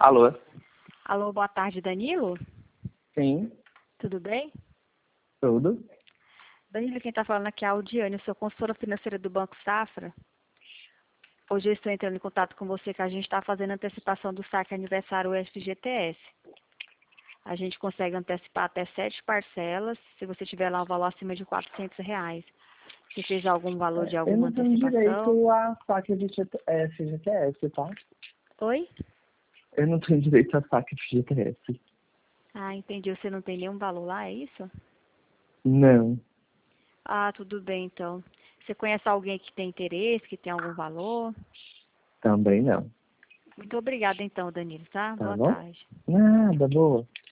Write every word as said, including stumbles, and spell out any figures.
Alô? Alô, boa tarde, Danilo? Sim, Tudo bem? tudo. Danilo, quem está falando aqui é a Audiane, eu sou consultora financeira do Banco Safra. Hoje eu estou entrando em contato com você que a gente está fazendo antecipação do saque aniversário F G T S. A gente consegue antecipar até sete parcelas, se você tiver lá um valor acima de quatrocentos reais. Você fez algum valor de É, Eu alguma não tenho antecipação? direito a saque de F G T S, tá? Oi? Eu não tenho direito a saque de F G T S. Ah, entendi. Você não tem nenhum valor lá, é isso? Não, Ah, tudo bem, então. Você conhece alguém que tem interesse, que tem algum valor? também não. Muito obrigada, então, Danilo, tá? Tá Boa bom? tarde. Nada, boa.